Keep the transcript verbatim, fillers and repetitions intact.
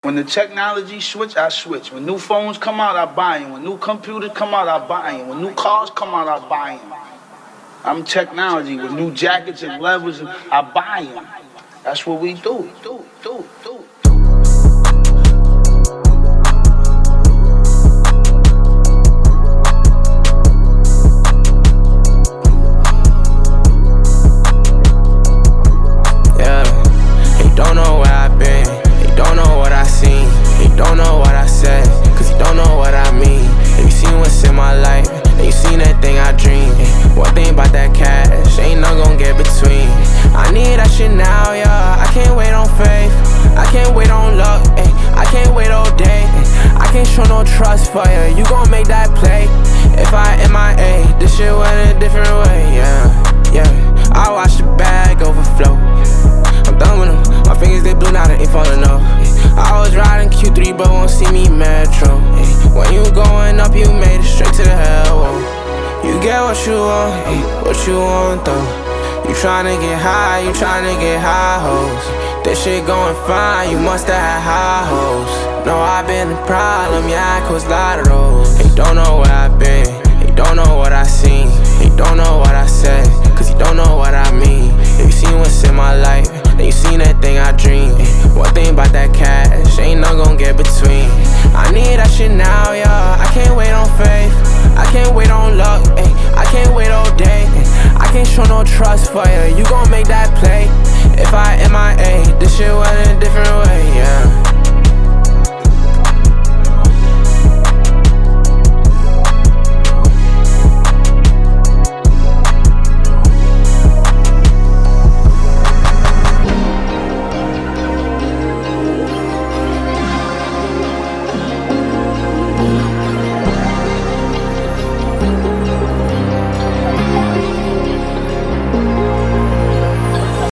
When the technology switch, I switch. When new phones come out, I buy them. When new computers come out, I buy them. When new cars come out, I buy them. I'm technology. With new jackets and levers, I buy them. That's what we do. Do, do, do. Don't know where I've been, they don't know what I seen, they don't know what I said, cause you don't know what I mean. Have you seen what's in my life? Have you seen that thing I dream? One thing about that cash, ain't nothing gon' get between. I need that shit now, yeah, I can't wait on faith, I can't wait on luck, ay. I can't wait all day, ay. I can't show no trust for you, you gon' make that play. If I M I A, this shit went a different way, yeah, yeah. I watch the bag overflow, I'm done with them. My fingers they blue now, they ain't falling off. I was riding Q three but won't see me Metro. When you going up, you made it straight to the hell. Whoa. You get what you want, what you want though. You tryna get high, you tryna get high hoes. This shit going fine, you must have had high hoes. No, I been the problem, yeah, I caused a lot of those. They don't know where I've been, they don't know what I seen, they don't know what I said, cause you don't know what I mean. Have you seen what's in my life? Then you seen that thing I dream. One thing about that cash, ain't nothing gon' get between. I need that shit now, yeah. I can't wait on faith, I can't wait on luck, ay. I can't wait all day, ay. I can't show no trust for you, you gon' make that play. If I M I A, this shit went a different way, yeah.